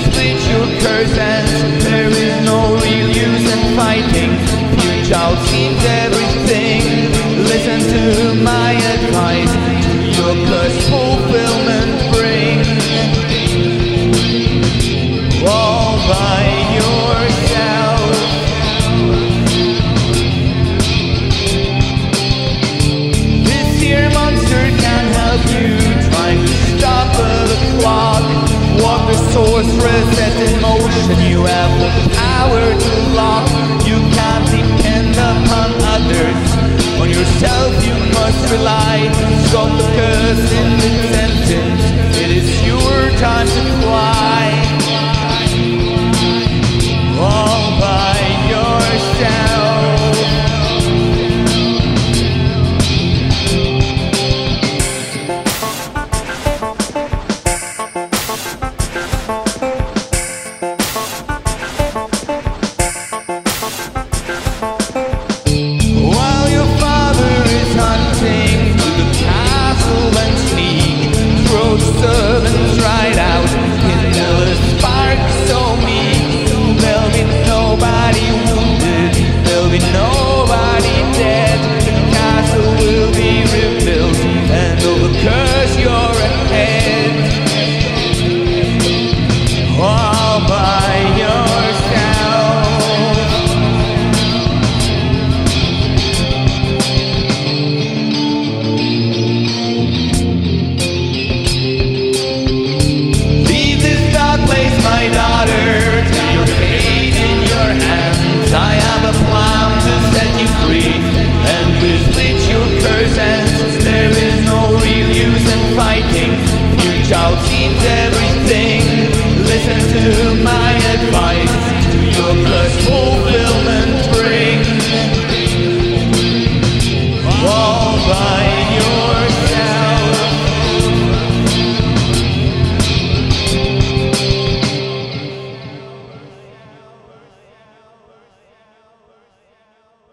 split your curse and there is no real use in fighting. Future outseems everything. Listen to my advice. Your curse fulfillment bring. All by yourself. This here monster can help you, trying to stop the clock. Walk the sorceress set in motion. You have the power to lock. You can't depend upon others. On yourself you must rely. Stop the curse in the sentence. It is your time to fly.